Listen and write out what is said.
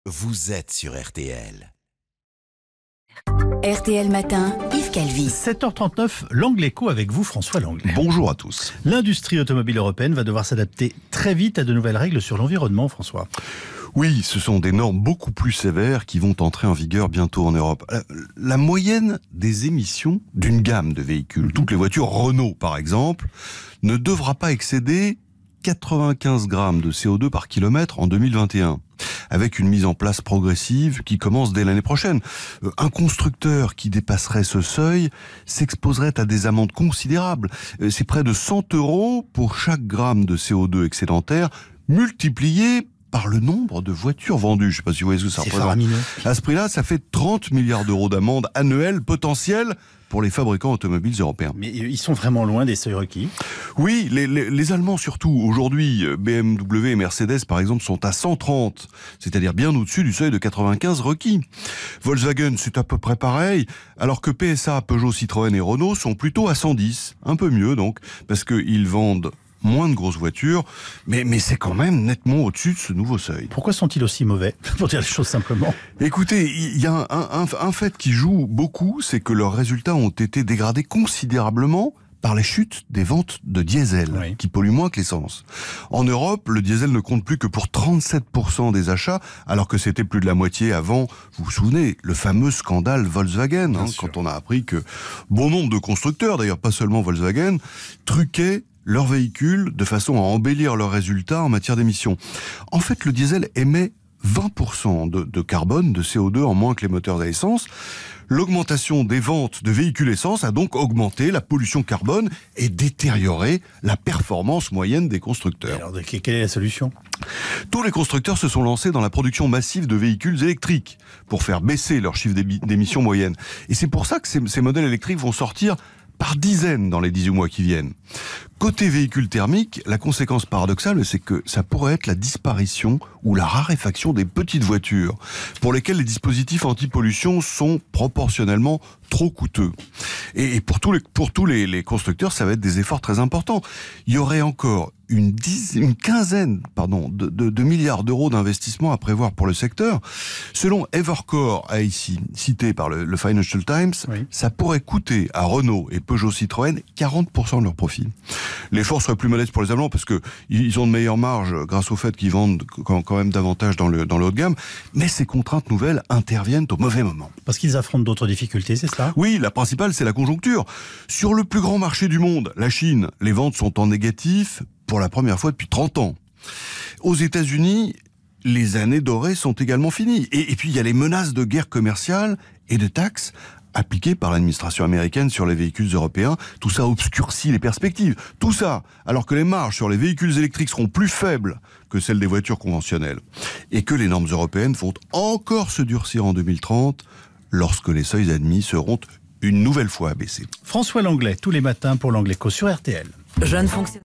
Vous êtes sur RTL. RTL Matin, Yves Calvi. 7h39, l'Angle Écho avec vous, François Langlais. Bonjour à tous. L'industrie automobile européenne va devoir s'adapter très vite à de nouvelles règles sur l'environnement, François. Oui, ce sont des normes beaucoup plus sévères qui vont entrer en vigueur bientôt en Europe. La moyenne des émissions d'une gamme de véhicules, toutes les voitures Renault par exemple, ne devra pas excéder 95 grammes de CO2 par kilomètre en 2021. Avec une mise en place progressive qui commence dès l'année prochaine. Un constructeur qui dépasserait ce seuil s'exposerait à des amendes considérables. C'est près de 100 € pour chaque gramme de CO2 excédentaire, multiplié par le nombre de voitures vendues. Je ne sais pas si vous voyez ce que ça représente. Faramineux. À ce prix-là, ça fait 30 milliards d'euros d'amendes annuelles potentielles pour les fabricants automobiles européens. Mais ils sont vraiment loin des seuils requis. Oui, les Allemands surtout. Aujourd'hui, BMW et Mercedes, par exemple, sont à 130, c'est-à-dire bien au-dessus du seuil de 95 requis. Volkswagen, c'est à peu près pareil, alors que PSA, Peugeot, Citroën et Renault sont plutôt à 110. Un peu mieux, donc, parce qu'ils vendent moins de grosses voitures, mais c'est quand même nettement au-dessus de ce nouveau seuil. Pourquoi sont-ils aussi mauvais, pour dire les choses simplement? Écoutez, il y a un fait qui joue beaucoup, c'est que leurs résultats ont été dégradés considérablement par les chutes des ventes de diesel, Oui. qui polluent moins que l'essence. En Europe, le diesel ne compte plus que pour 37% des achats, alors que c'était plus de la moitié avant, vous vous souvenez, le fameux scandale Volkswagen, quand on a appris que bon nombre de constructeurs, d'ailleurs pas seulement Volkswagen, truquaient leurs véhicules de façon à embellir leurs résultats en matière d'émissions. En fait, le diesel émet 20% de carbone, de CO2 en moins que les moteurs à essence. L'augmentation des ventes de véhicules essence a donc augmenté la pollution carbone et détérioré la performance moyenne des constructeurs. Alors, quelle est la solution? Tous les constructeurs se sont lancés dans la production massive de véhicules électriques pour faire baisser leur chiffre d'émissions moyenne. Et c'est pour ça que ces modèles électriques vont sortir par dizaines dans les 18 mois qui viennent. Côté véhicule thermique, la conséquence paradoxale, c'est que ça pourrait être la disparition ou la raréfaction des petites voitures, pour lesquelles les dispositifs anti-pollution sont proportionnellement trop coûteux. Et pour tous les constructeurs, ça va être des efforts très importants. Il y aurait encore une quinzaine de milliards d'euros d'investissement à prévoir pour le secteur. Selon Evercore, ici cité par le Financial Times, Oui. ça pourrait coûter à Renault et Peugeot Citroën 40% de leur profit. L'effort serait plus modeste pour les Allemands parce que ils ont de meilleures marges grâce au fait qu'ils vendent quand même davantage dans le haut de gamme. Mais ces contraintes nouvelles interviennent au mauvais moment. Parce qu'ils affrontent d'autres difficultés, c'est ça? Oui, la principale, c'est la conjoncture. Sur le plus grand marché du monde, la Chine, les ventes sont en négatif pour la première fois depuis 30 ans. Aux États-Unis, les années dorées sont également finies. Et puis, il y a les menaces de guerre commerciale et de taxes appliquées par l'administration américaine sur les véhicules européens. Tout ça obscurcit les perspectives. Tout ça, alors que les marges sur les véhicules électriques seront plus faibles que celles des voitures conventionnelles. Et que les normes européennes vont encore se durcir en 2030, lorsque les seuils admis seront une nouvelle fois abaissés. François Langlais, tous les matins pour l'Angle Écho sur RTL. Jeune fonctionnaire.